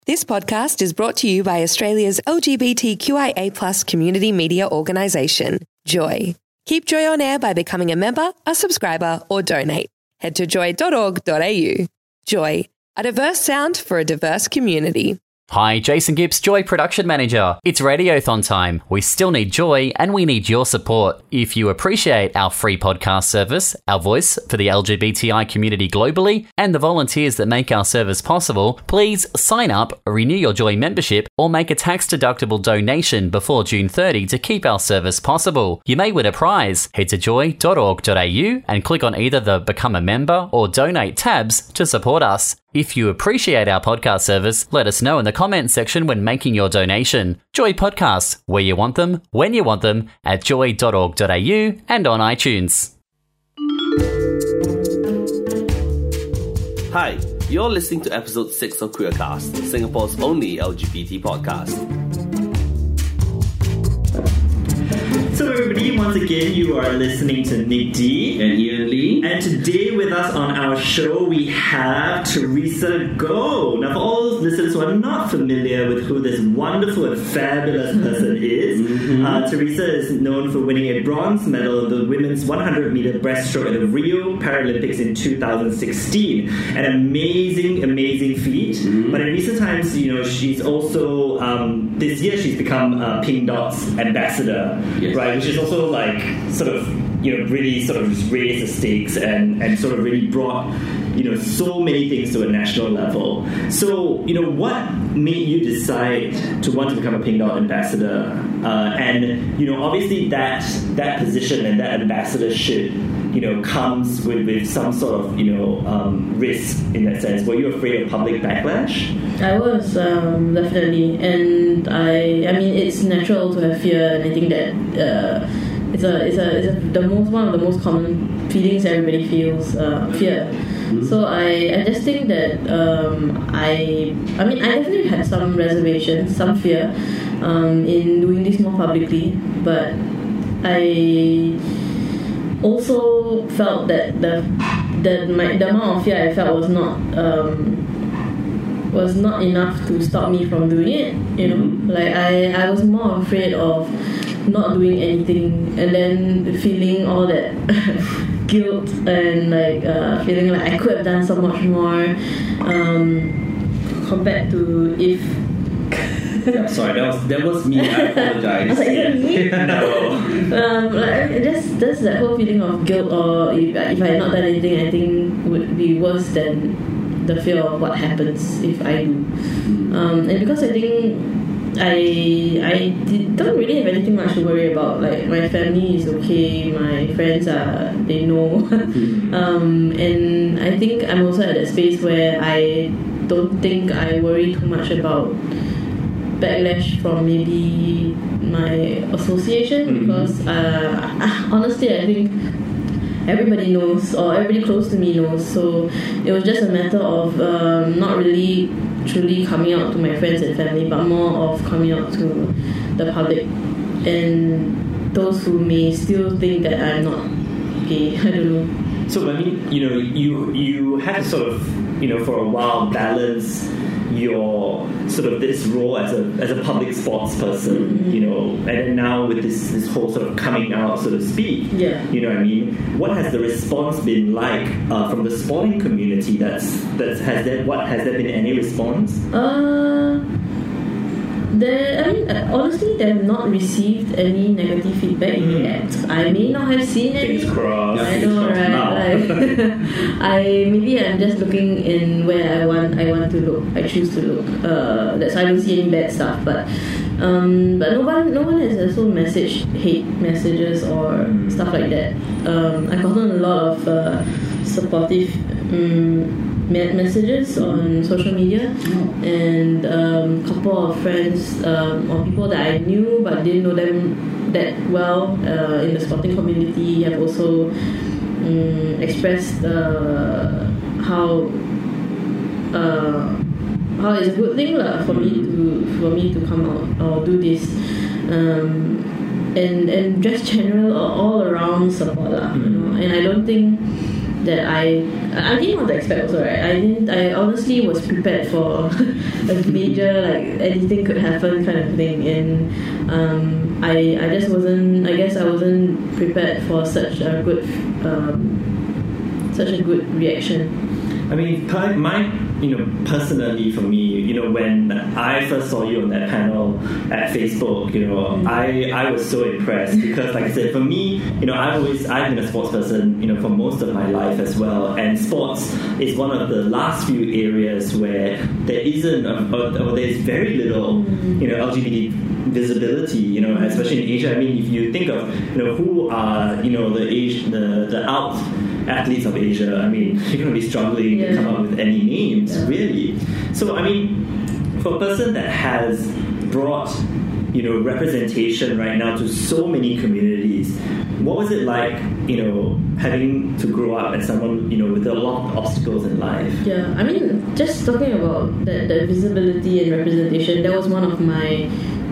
This podcast is brought to you by Australia's LGBTQIA+ community media organisation, Joy. Keep Joy on air by becoming a member, a subscriber, or donate. Head to joy.org.au. Joy, a diverse sound for a diverse community. Hi, Jason Gibbs, Joy Production Manager. It's Radiothon time. We still need Joy and we need your support. If you appreciate our free podcast service, our voice for the LGBTI community globally, and the volunteers that make our service possible, please sign up, renew your Joy membership, or make a tax-deductible donation before June 30 to keep our service possible. You may win a prize. Head to joy.org.au and click on either the Become a Member or Donate tabs to support us. If you appreciate our podcast service, let us know in the comments section when making your donation. Joy Podcasts, where you want them, when you want them, at joy.org.au and on iTunes. Hi, you're listening to episode 6 of Queercast, Singapore's only LGBT podcast. So everybody, once again, you are listening to Nick D and Ian Lee. And today with us on our show, we have Teresa Goh. Now, for all those listeners who are not familiar with who this wonderful and fabulous person is, Teresa is known for winning a bronze medal in the women's 100-meter breaststroke at the Rio Paralympics in 2016. An amazing, amazing feat. But in recent times, she's also, this year she's become Pink Dot's ambassador, right? Which is also really sort of just raised the stakes and sort of really brought, so many things to a national level. So, what made you decide to want to become a Pink Dot ambassador? And, obviously that position and that ambassadorship, comes with some sort of, risk in that sense. Were you afraid of public backlash? I was, definitely. And I mean, it's natural to have fear, and I think that it's one of the most common feelings everybody feels, fear. So I just think that I definitely had some reservations, some fear in doing this more publicly, but I also felt that the amount of fear I felt was not enough to stop me from doing it. Like I was more afraid of not doing anything and then feeling all that guilt and feeling like I could have done so much more compared to if Sorry, that was me. I apologize. I was like, is that me? No. Just that whole feeling of guilt, or if I had not done anything, I think would be worse than the fear of what happens if I do. And because I think I don't really have anything much to worry about. Like, my family is okay, my friends they know. And I think I'm also at that space where I don't think I worry too much about backlash from maybe my association, because honestly I think everybody knows, or everybody close to me knows, so it was just a matter of not really truly coming out to my friends and family, but more of coming out to the public and those who may still think that I'm not gay. I don't know. So I mean, you had to sort of, for a while balance your sort of this role as a public sports person, and then now with this whole sort of coming out, so to speak. Yeah. You know what I mean? What has the response been like from the sporting community? Has there been any response? Honestly, they have not received any negative feedback yet. I may not have seen any. Fingers crossed. I know, right? I'm just looking in where I want to look. I choose to look. That's why I don't see any bad stuff. But no one has also hate messages or stuff like that. I've gotten a lot of supportive messages on social media, and a couple of friends or people that I knew but didn't know them that well in the sporting community have also expressed how it's a good thing for me to come out or do this, and just general all around support and I don't think that I didn't want to expect also, right? I honestly was prepared for a major, like, anything could happen kind of thing, and I just wasn't, I guess I wasn't prepared for such a good reaction. I mean, personally for me, when I first saw you on that panel at Facebook, I was so impressed because, like I said, for me, I've been a sports person, for most of my life as well, and sports is one of the last few areas where there isn't, or there's very little, LGBT visibility, especially in Asia. I mean, if you think of, who are, the out athletes of Asia, I mean, you're going to be struggling to come up with any names, really. So, I mean, for a person that has brought, representation right now to so many communities, what was it like, having to grow up as someone, with a lot of obstacles in life? Yeah, I mean, just talking about the visibility and representation, that was one of my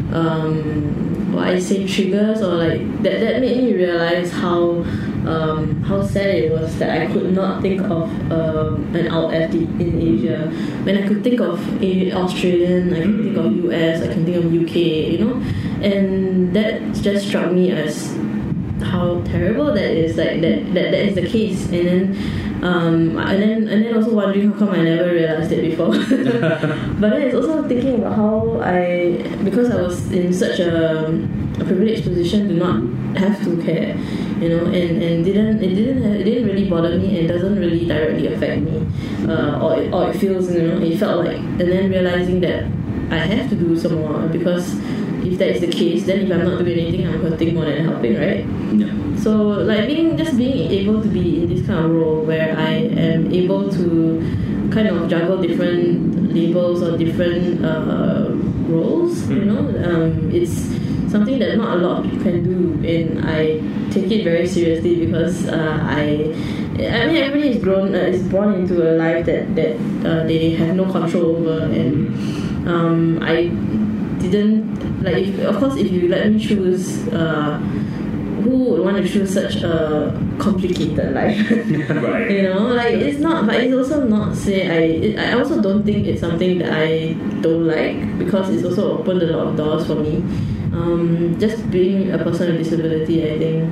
triggers, or like that made me realize how sad it was that I could not think of an out athlete in Asia when I could think of Australian, I can think of US, I can think of UK, and that just struck me as how terrible that is, like that is the case, and then also wondering how come I never realized it before. But then it's also thinking about how because I was in such a privileged position to not have to care, and it didn't really bother me, and doesn't really directly affect me, or it feels, it felt like, and then realizing that I have to do some more, because if that is the case, then if I'm not doing anything, I'm hurting more than helping, right? Yeah. So, like, being able to be in this kind of role where I am able to kind of juggle different labels or different roles, it's something that not a lot of people can do, and I take it very seriously because I mean, everybody is born into a life that they have no control over, and I didn't, like, of course, if you let me choose, who would want to choose such a complicated life? Right. It's not, but it's also not I also don't think it's something that I don't like, because it's also opened a lot of doors for me. Just being a person with disability, I think,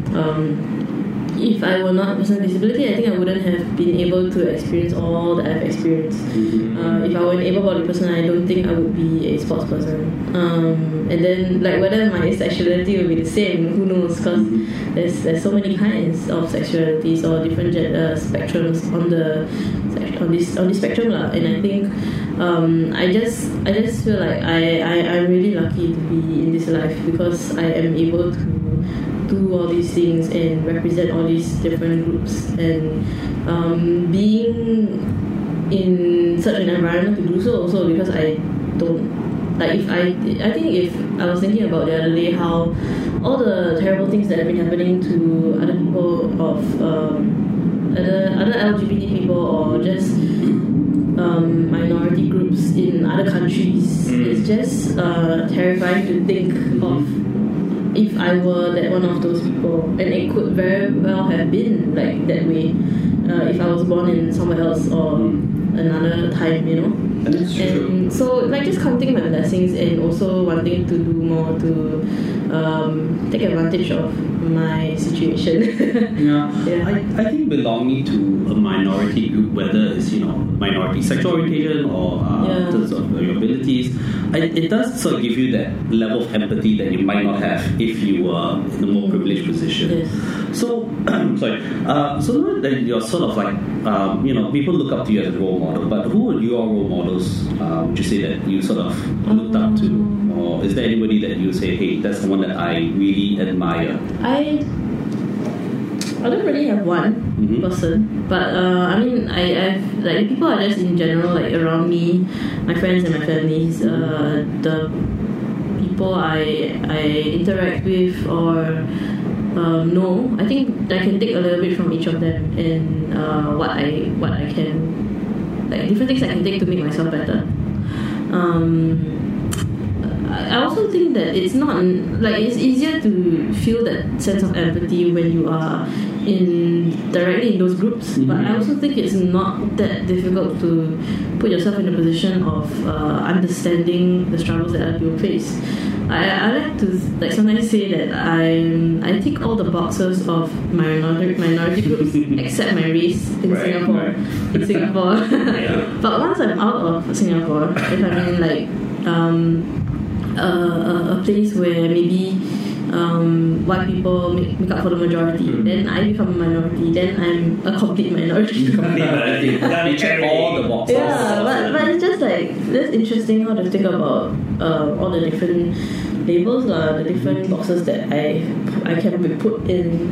if I were not a person with disability, I think I wouldn't have been able to experience all that I've experienced. If I were an able-bodied person, I don't think I would be a sports person. And then, like, whether my sexuality will be the same, who knows? Because there's so many kinds of sexualities or different spectrums on this spectrum, and I think I just feel like I'm really lucky to be in this life, because I am able to do all these things and represent all these different groups, and being in such an environment to do so also, because I don't, like, I think if I was thinking about the other day how all the terrible things that have been happening to other people of other LGBT people, or just minority groups in other countries, it's just terrifying to think of if I were that one of those people, and it could very well have been like that way if I was born in somewhere else or another time, That's true. And so, like, just counting my blessings and also wanting to do more to take advantage of my situation. Yeah. I think belonging to a minority group, whether it's minority sexual orientation or in terms of your abilities, it does sort of give you that level of empathy that you might not have if you were in a more privileged position. Yes. So, sorry. So now that you're sort of like, people look up to you as a role model, but who are your role models? Would you say that you sort of looked up to, or is there anybody that you say, hey, that's the one that I really admire? I don't really have one person, but I mean, I've, like, people are just in general, like, around me, my friends and my families, the people I interact with or know. I think I can take a little bit from each of them, and what I can, like, different things I can take to make myself better. I I also think that it's not like it's easier to feel that sense of empathy when you are directly in those groups. But I also think it's not that difficult to put yourself in a position of understanding the struggles that other people face. I like to sometimes say that I tick all the boxes of minority groups except my race in Singapore. In Singapore, but once I'm out of Singapore, if I'm in a place where maybe white people make up for the majority, then I become a minority, then I'm a complete minority. You check all the boxes. Yeah, but it's just that's interesting how to think about all the different labels, the different boxes that I can be put in,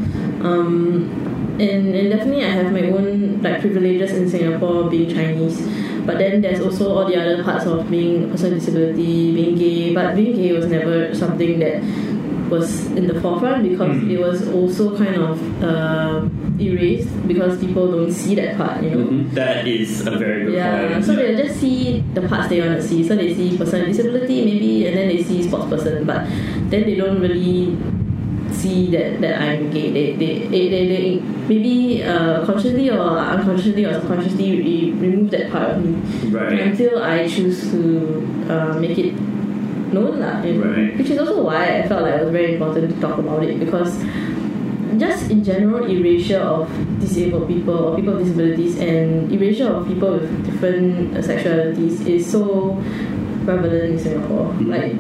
and definitely I have my own privileges in Singapore being Chinese, but then there's also all the other parts of being a person with disability, being gay, but being gay was never something that was in the forefront because it was also kind of erased because people don't see that part, That is a very good point. So they just see the parts they want to see. So they see person with disability maybe, and then they see sports person, but then they don't really see that I'm gay. They maybe consciously or unconsciously or subconsciously remove that part of me until I choose to make it known, which is also why I felt like it was very important to talk about it, because just in general erasure of disabled people or people with disabilities and erasure of people with different sexualities is so prevalent in Singapore.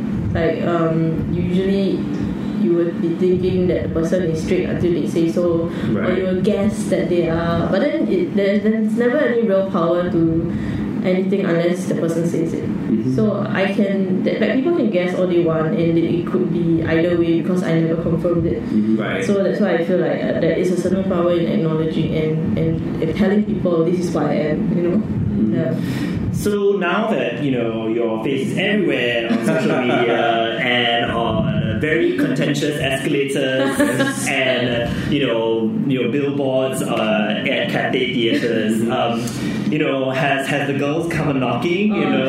Usually you would be thinking that the person is straight until they say so, or you will guess that they are, but then there's never any real power to anything unless the person says it. So people can guess all they want, and it could be either way because I never confirmed it. So that's why I feel like there is a certain power in acknowledging and telling people this is who I am. Yeah. So now that your face is everywhere on social media and on very contentious escalators and billboards at Cathay theaters, has the girls come knocking?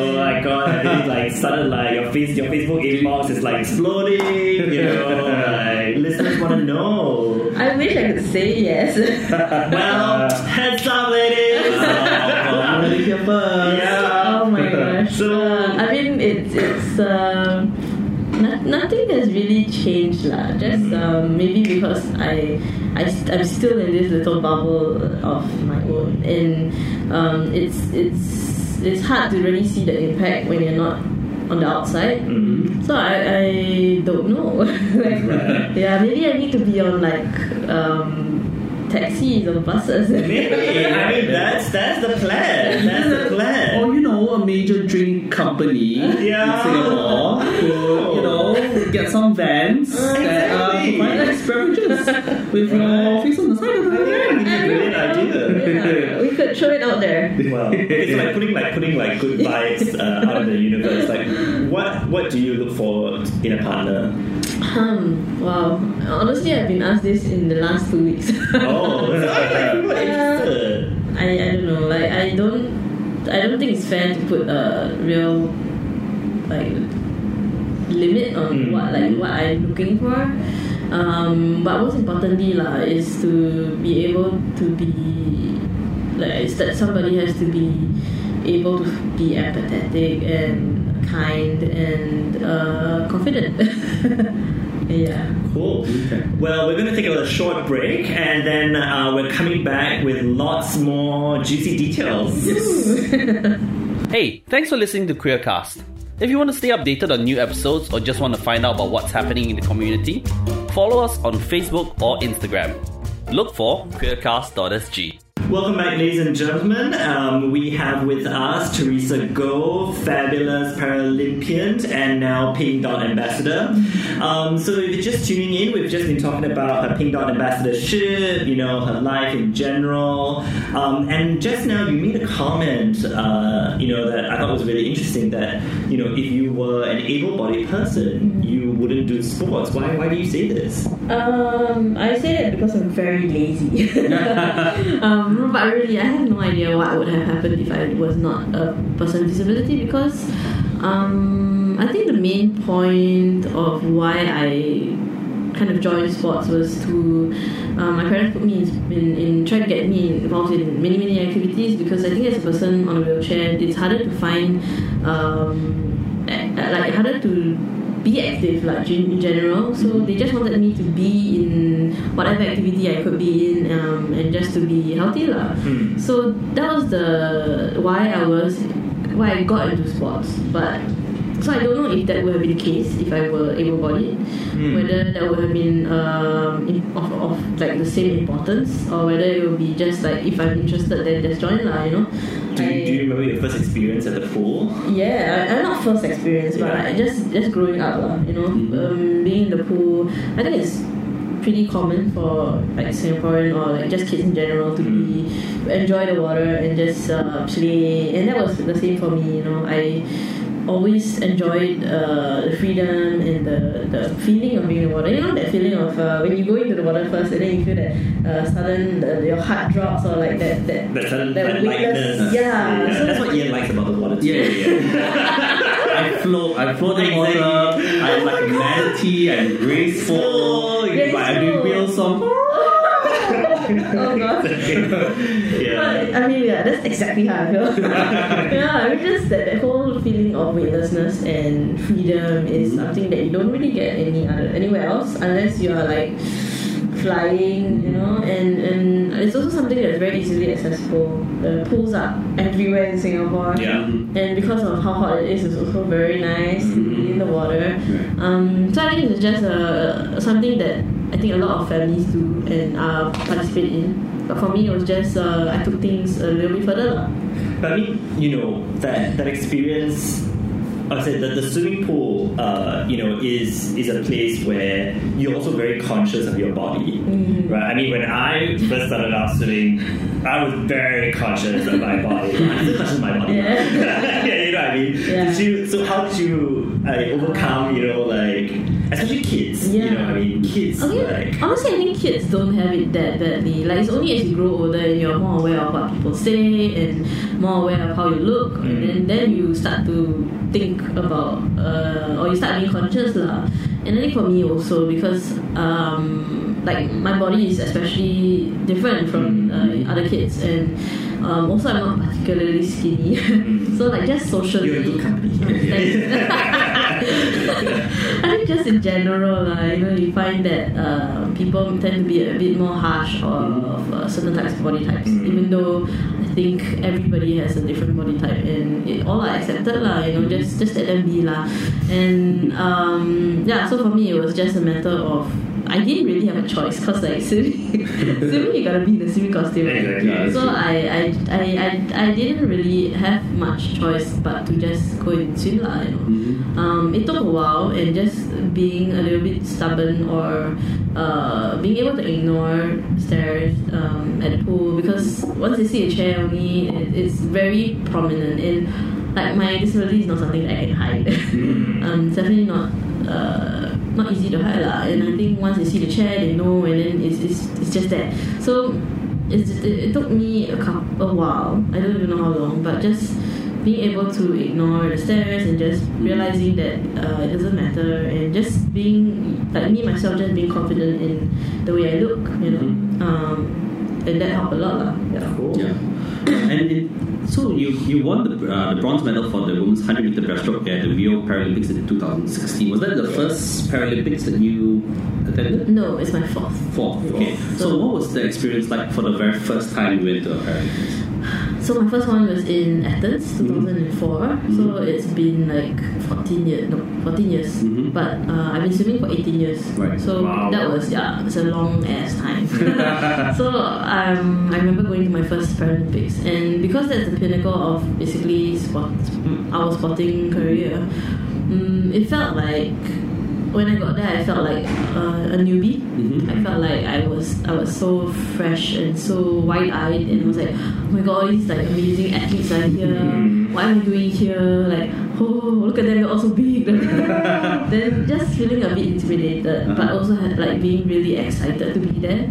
Started your Facebook inbox is exploding. Listeners want to know. I wish I could say yes. Well, heads up, ladies. Oh my gosh. So it's nothing has really changed lah. Just maybe because I'm still in this little bubble of my own, and it's hard to really see the impact when you're not on the outside. So I don't know. Maybe I need to be on taxis or buses. Maybe. That's the plan. That's the plan. Or a major drink company in Singapore could get some vans that provide beverages with your face on the side of the van. Brilliant idea. We could throw it out there. Well, it's putting good vibes out of the universe. What do you look for in a partner? Wow. Honestly, I've been asked this in the last 2 weeks. I don't know. I don't think it's fair to put a real limit on what I'm looking for. But most importantly is to be able to be that somebody has to be able to be empathetic and kind and confident. Yeah. Cool. Okay. Well, we're going to take a short break, and then we're coming back with lots more juicy details. Yes. Hey, thanks for listening to Queercast. If you want to stay updated on new episodes or just want to find out about what's happening in the community, follow us on Facebook or Instagram. Look for queercast.sg. Welcome back, ladies and gentlemen. We have with us Teresa Goh, fabulous Paralympian and now Pink Dot Ambassador. So if you're just tuning in, we've just been talking about her Pink Dot Ambassadorship, her life in general. And just now you made a comment, that I thought was really interesting, that, if you were an able-bodied person, you wouldn't do sports. Why do you say this? I say that because I'm very lazy. But really, I have no idea what would have happened if I was not a person with disability, because I think the main point of why I kind of joined sports was to my parents put me in try to get me involved in many activities, because I think as a person on a wheelchair, it's harder to find harder to be active, like in general. So they just wanted me to be in whatever activity I could be in, and just to be healthy lah. So that was why I got into sports. But so I don't know if that would have been the case if I were able-bodied, whether that would have been of like the same importance, or whether it would be just like, if I'm interested, then just join lah, you know. Do you remember your first experience at the pool? Yeah, not first experience, but like just growing up lah, you know. Being in the pool, I think it's pretty common for like Singaporean or like just kids in general to enjoy the water and just play, and that was the same for me, you know. I always enjoyed the freedom and the feeling of being in the water. You know that feeling of when you go into the water first, and then you feel that sudden your heart drops, or like that lightness. Yeah. So that's what Ian likes about the water too. Yeah. I float in water. I'm like a manatee. I'm graceful. I do real song. Oh god. But, I mean, that's exactly how I feel. I mean, just that whole feeling of weightlessness and freedom is something that you don't really get anywhere else, unless you are like flying, you know. And it's also something that's very easily accessible. The pools are everywhere in Singapore, and because of how hot it is, it's also very nice to be in the water. So I think it's just something that I think a lot of families do and participate in. But for me, it was just I took things a little bit further. But I mean, you know, that experience. I would say that the swimming pool, you know, is a place where you're also very conscious of your body, right? I mean, when I first started out swimming, I was very conscious of my body. I'm still conscious of my body. Yeah, you know what I mean? Yeah. So how did you overcome, you know, like, especially kids? You know, I mean, kids. Okay. Like, honestly, I think kids don't have it that badly. Like, it's only as you grow older and you're more aware of what people say and more aware of how you look, and then you start to think about or you start being conscious lah. And I think for me also, because like my body is especially different from other kids, and also I'm not particularly skinny. So like just socially, you're in good company. I think just in general, you know, you find that people tend to be a bit more harsh of certain types of body types, even though I think everybody has a different body type, and all are accepted lah. You know, just let them be lah. And so for me, it was just a matter of, I didn't really have a choice, because like swimming you gotta be in the swimming costume. Exactly. So I didn't really have much choice but to just go and swim lah, you know. It took a while, and just being a little bit stubborn, or being able to ignore stares at the pool, because once they see a chair only, it's very prominent, and like my disability is not something that I can hide. It's definitely not easy to hide lah. And I think once they see the chair, they know, and then it's just that. So it took me a while. I don't even know how long, but just being able to ignore the stares and just realizing that it doesn't matter, and just being like me myself, just being confident in the way I look, you know. And that helped a lot lah. Cool. And so you won the bronze medal for the women's 100-meter breaststroke at the Rio Paralympics in 2016. Was that the first Paralympics that you attended? No, it's my fourth. Okay. So what was the experience like for the very first time you went to a Paralympics? So my first one was in Athens, 2004. So it's been like 14 years. But I've been swimming for 18 years. Right. So that was, it's a long ass time. So I remember going to my first Paralympics, and because that's the pinnacle of basically our sporting career, it felt like, when I got there, I felt like a newbie. I felt like I was so fresh and so wide-eyed, and I was like, oh my god, all these like amazing athletes are here. What am I doing here? Like, oh, look at them, they're all so big. Then just feeling a bit intimidated, but also like being really excited to be there.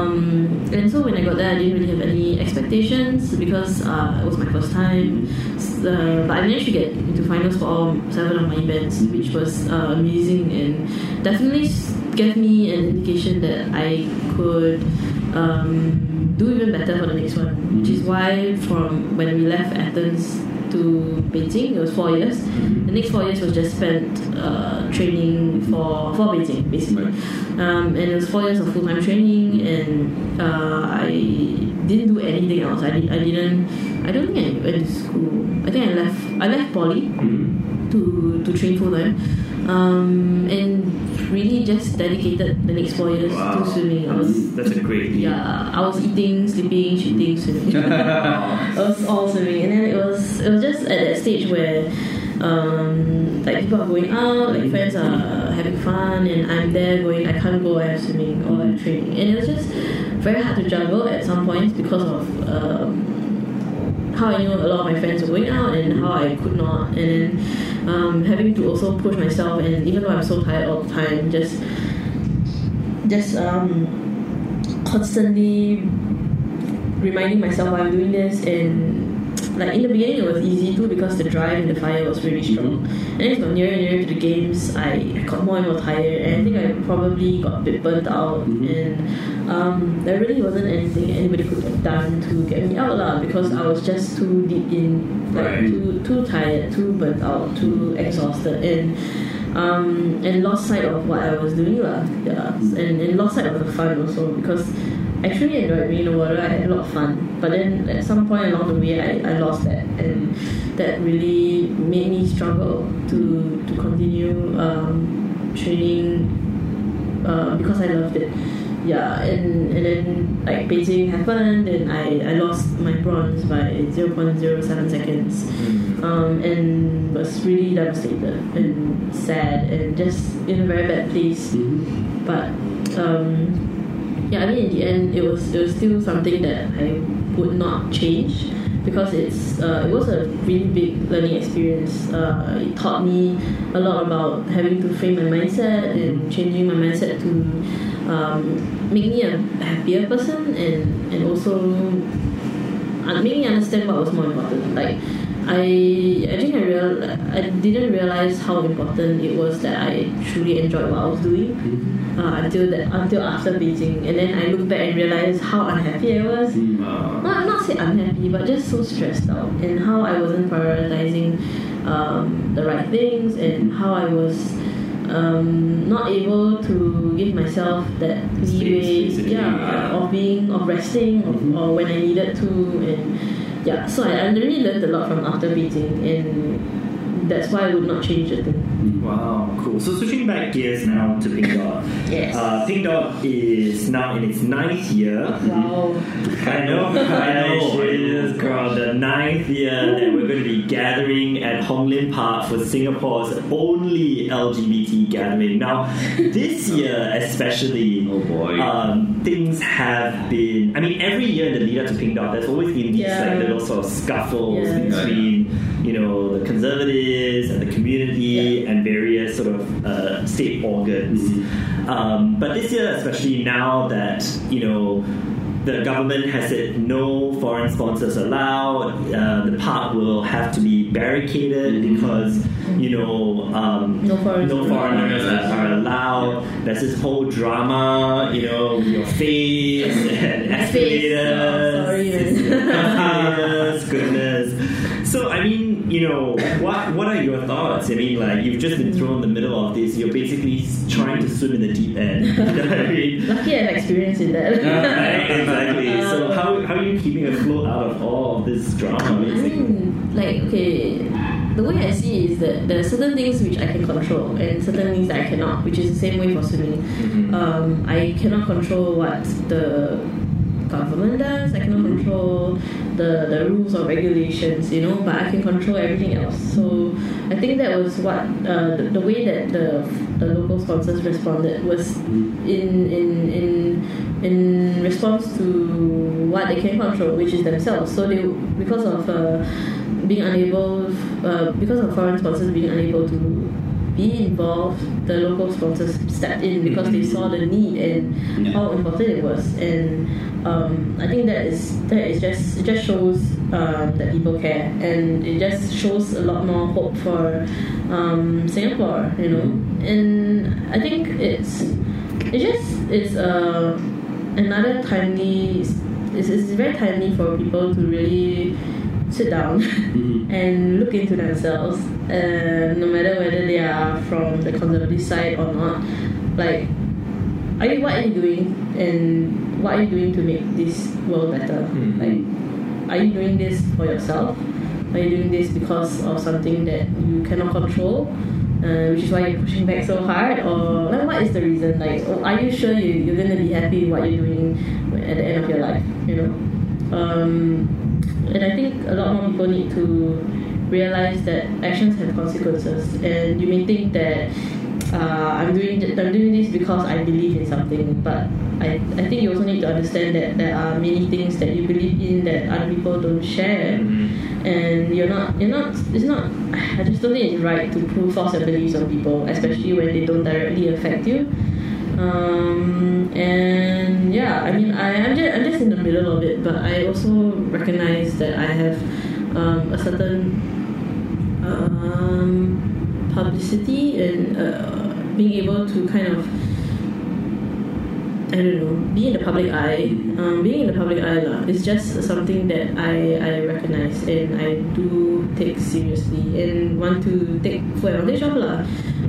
And so when I got there, I didn't really have any expectations, because it was my first time. but I managed to get into finals for all 7 of my events, which was amazing and definitely gave me an indication that I could do even better for the next one, which is why from when we left Athens to Beijing, it was 4 years. The next 4 years was just spent training for Beijing, basically. And it was 4 years of full-time training, and I didn't do anything else. I don't think I went to school. I think I left poly to train full-time, and really just dedicated the next 4 years to swimming. That's a great deal. Yeah, I was eating, sleeping, shooting, swimming. I was all swimming, and then it was just at that stage where like people are going out, like friends are having fun, and I'm there going, I can't go, I have swimming or I have training, and it was just very hard to juggle at some points because of how I knew a lot of my friends were going out and how I could not, and then having to also push myself, and even though I'm so tired all the time, just constantly reminding myself why I'm doing this. And like in the beginning it was easy too, because the drive and the fire was really strong, and as I got nearer and nearer to the games, I got more and more tired, and I think I probably got a bit burnt out, and there really wasn't anything anybody could have done to get me out lah, because I was just too deep in, like too tired, too burnt out, too exhausted, and lost sight of what I was doing lah. Yeah, and lost sight of the fun also, because I truly enjoyed being in the water. I had a lot of fun, but then at some point along the way I lost that, and that really made me struggle to continue training because I loved it. Yeah, and then like Beijing happened, and I lost my bronze by 0.07 seconds, and was really devastated and sad and just in a very bad place. But yeah, I mean, in the end, it was still something that I would not change, because it was a really big learning experience. It taught me a lot about having to frame my mindset and changing my mindset to make me a happier person, and also make me understand what was more important. Like I didn't realize how important it was that I truly enjoyed what I was doing until after Beijing, and then I look back and realize how unhappy I was. I'm not say unhappy, but just so stressed out, and how I wasn't prioritizing the right things, and how I was not able to give myself that leeway, of resting, or when I needed to, and yeah. So I really learned a lot from after Beijing, and that's why I would not change a thing. Wow, cool. So switching back gears now to Pink Dot. Yes. Pink Dot is now in its 9th year. Wow. I know. Jesus, girl, the 9th year that we're going to be gathering at Hong Lim Park for Singapore's only LGBT gathering. Now, this year especially, things have been, I mean, every year in the lead up to Pink Dot, there's always been these like little sort of scuffles between, you know, the conservatives and the community and various sort of state organs. But this year, especially now that, you know, the government has said no foreign sponsors allowed, the park will have to be barricaded because, you know, no foreigners are allowed. There's this whole drama, you know, your face and escalators. Goodness. So, I mean, you know, what are your thoughts? I mean, like, you've just been thrown in the middle of this. You're basically trying to swim in the deep end. You know what I mean? Lucky I've experienced in that. Exactly. So how are you keeping afloat out of all of this drama, basically? The way I see it is that there are certain things which I can control and certain things that I cannot, which is the same way for swimming. I cannot control what the government does. I cannot control the rules or regulations, you know, but I can control everything else. So I think that was what the way that the local sponsors responded was in response to what they can control, which is themselves. So they, because of foreign sponsors being unable to be involved, the local sponsors stepped in because they saw the need and how important it was. And I think that just shows that people care, and it just shows a lot more hope for Singapore, you know. And I think it's another timely. It's very timely for people to really sit down and look into themselves, no matter whether they are from the conservative side or not. Like, what are you doing, and what are you doing to make this world better? Like, are you doing this for yourself? Are you doing this because of something that you cannot control, which is why you're pushing back so hard? Or like, what is the reason? Like, are you sure you're going to be happy with what you're doing at the end of your life? You know. And I think a lot more people need to realize that actions have consequences. And you may think that I'm doing this because I believe in something, but I think you also need to understand that there are many things that you believe in that other people don't share, and I just don't think it's right to force your beliefs on people, especially when they don't directly affect you. And yeah, I mean, I'm just in the middle of it, but I also recognize that I have a certain publicity and being able to kind of, I don't know, be in the public eye. Being in the public eye is just something that I recognize and I do take seriously and want to take full advantage of .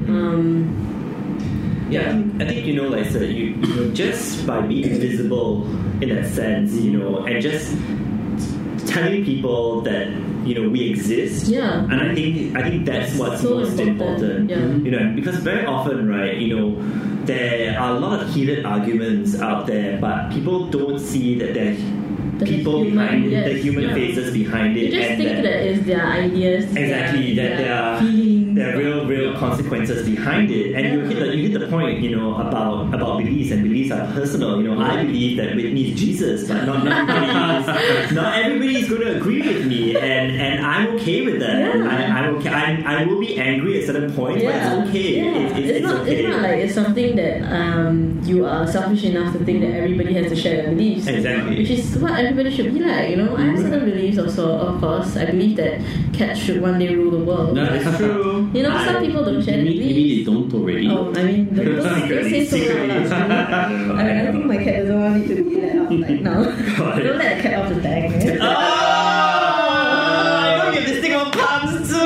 Yeah, I think, you know, like, so you know, just by being visible in that sense, you know, and just telling people that, you know, we exist. Yeah. And I think that's what's so most important. Yeah. You know, because very often, right, you know, there are a lot of heated arguments out there, but people don't see that there are people behind it, the human faces behind it. You just think that it's their ideas. Exactly, that there are real consequences behind it. And you hit the point, you know, about beliefs, and beliefs are personal. You know, I believe that Whitney is Jesus, but not everybody is going to agree with me, and I'm okay with that. Yeah. I'm okay. I will be angry at certain points, but it's okay. Yeah. It's okay. It's not like it's something that you are selfish enough to think that everybody has to share their beliefs. Exactly. Which is what everybody should be like, you know. I have certain beliefs also, of course. I believe that cats should one day rule the world. No, it's true. You know, some people don't share their beliefs. Maybe they don't already. Oh, I mean, don't say so loud. I think my cat doesn't want me to be let out like now. Don't let the cat off the tag, man. I know you have this thing on puns too.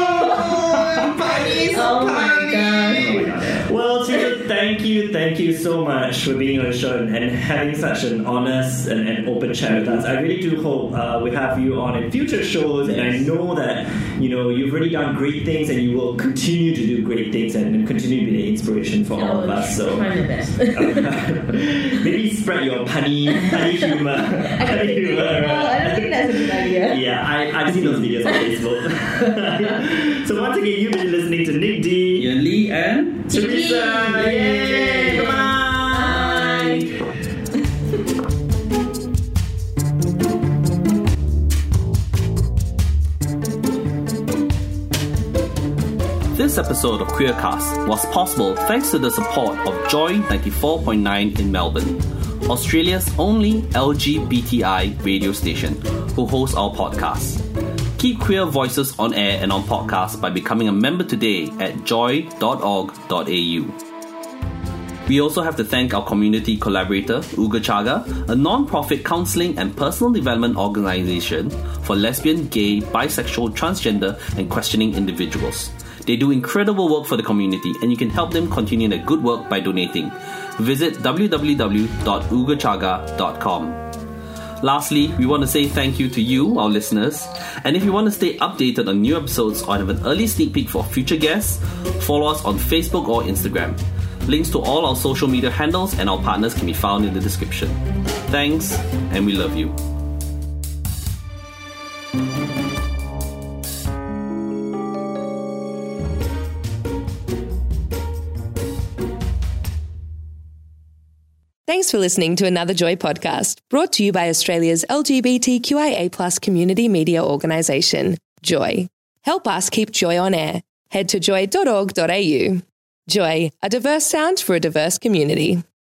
Oh my gosh. Well, Tina, thank you so much for being on the show and having such an honest and open chat with us. I really do hope we have you on in future shows, and I know that, you know, you've already done great things and you will continue to do great things and continue to be the inspiration for all of us. So try my best. maybe spread your punny humor. Well, I don't think that's a good idea. Yeah, I've seen those videos on Facebook. So once again, you've been listening to Nick D, Ian Lee, and Teresa. Yay! Bye-bye! This episode of Queercast was possible thanks to the support of Joy 94.9 in Melbourne, Australia's only LGBTI radio station, who hosts our podcast. Keep queer voices on air and on podcast by becoming a member today at joy.org.au. We also have to thank our community collaborator, Uga Chaga, a non-profit counselling and personal development organisation for lesbian, gay, bisexual, transgender and questioning individuals. They do incredible work for the community, and you can help them continue their good work by donating. Visit www.ugachaga.com. Lastly, we want to say thank you to you, our listeners. And if you want to stay updated on new episodes or have an early sneak peek for future guests, follow us on Facebook or Instagram. Links to all our social media handles and our partners can be found in the description. Thanks, and we love you. Thanks for listening to another Joy podcast, brought to you by Australia's LGBTQIA+ community media organisation, Joy. Help us keep Joy on air. head to joy.org.au. Joy, a diverse sound for a diverse community.